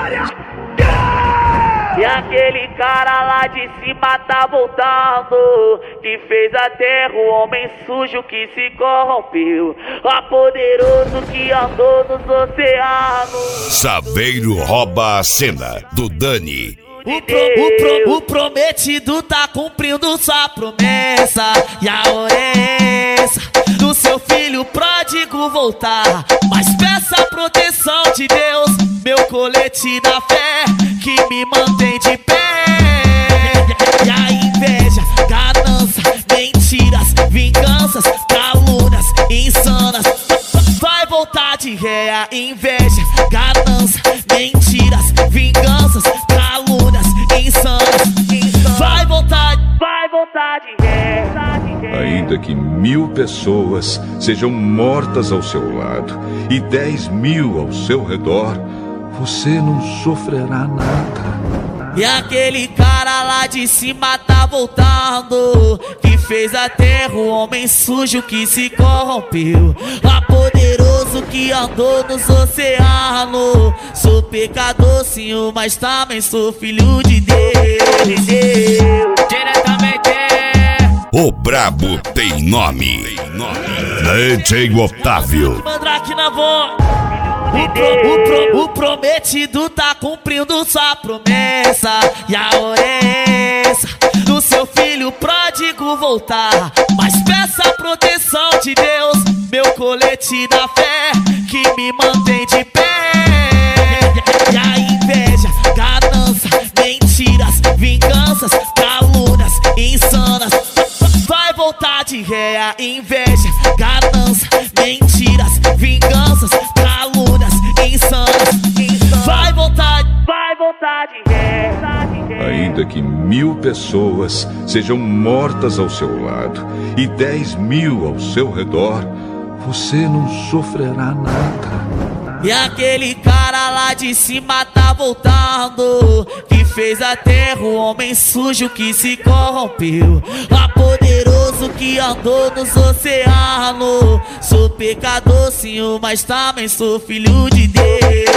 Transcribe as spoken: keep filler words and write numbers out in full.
E aquele cara lá de cima tá voltando, que fez a terra o homem sujo que se corrompeu, a poderoso que andou nos oceanos. Saveiro rouba a cena do Dani. O, pro, o, pro, o prometido tá cumprindo sua promessa, e a hora é essa do seu filho pródigo voltar. Mas peça a proteção de Deus, meu colete da fé, que me mantém de pé. E a inveja, ganância, mentiras, vinganças, calúnias insanas, vai voltar de ré. A inveja, ganância, mentiras, vinganças, calúnias insanas, vai voltar, vai voltar de ré. Ainda que mil pessoas sejam mortas ao seu lado e dez mil ao seu redor, você não sofrerá nada. E aquele cara lá de cima tá voltando, que fez a terra o homem sujo que se corrompeu, a poderoso que andou nos oceanos. Sou pecador, senhor, mas também sou filho de Deus. Diretamente o brabo tem nome, D J Otávio. Mandrake na voz. O, pro, o, pro, o prometido tá cumprindo sua promessa, e a hora é essa do seu filho pródigo voltar. Mas peça a proteção de Deus, meu colete da fé, que me mantém de pé. E a inveja, ganância, mentiras, vinganças, calúnias insanas, vai voltar de ré. A inveja, ganância, mentiras, vinganças, calúnias insanas, vai voltar, vai voltar de ré. Ainda que mil pessoas sejam mortas ao seu lado e dez mil ao seu redor, você não sofrerá nada. E aquele cara lá de cima tá voltando, que fez a terra o homem sujo que se corrompeu, a poderoso que andou nos oceanos. Sou pecador, senhor, mas também sou filho de Deus.